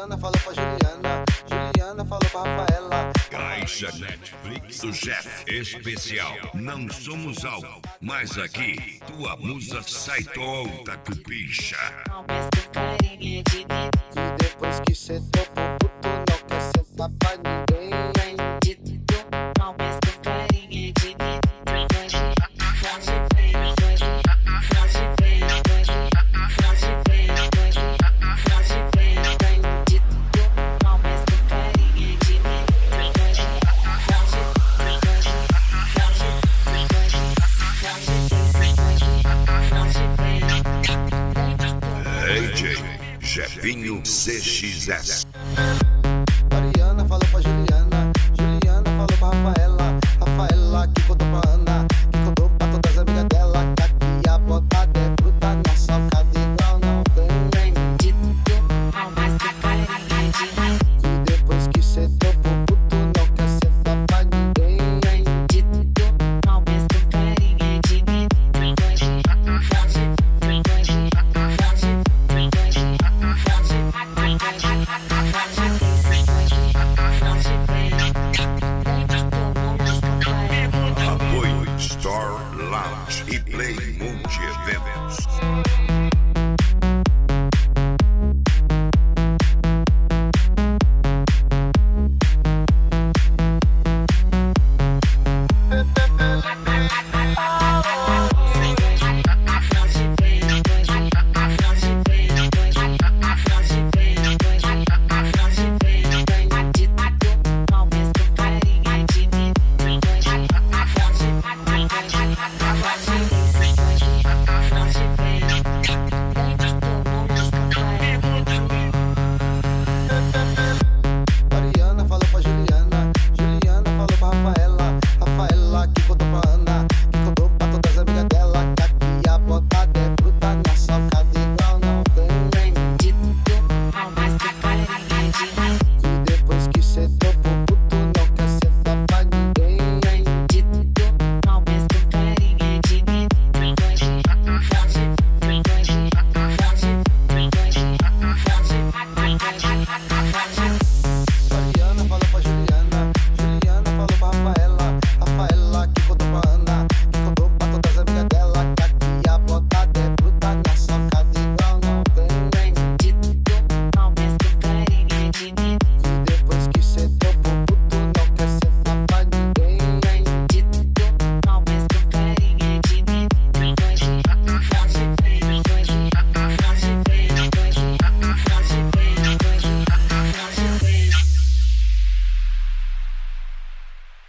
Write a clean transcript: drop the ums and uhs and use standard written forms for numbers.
Juliana falou pra Juliana, Juliana falou pra Rafaela. Caixa Netflix do Jeff especial. Não somos algo, mas aqui tua musa sai toda cupicha. E depois que cê topou, puto não quer sentar pra ninguém. AJ Jefinho CXS.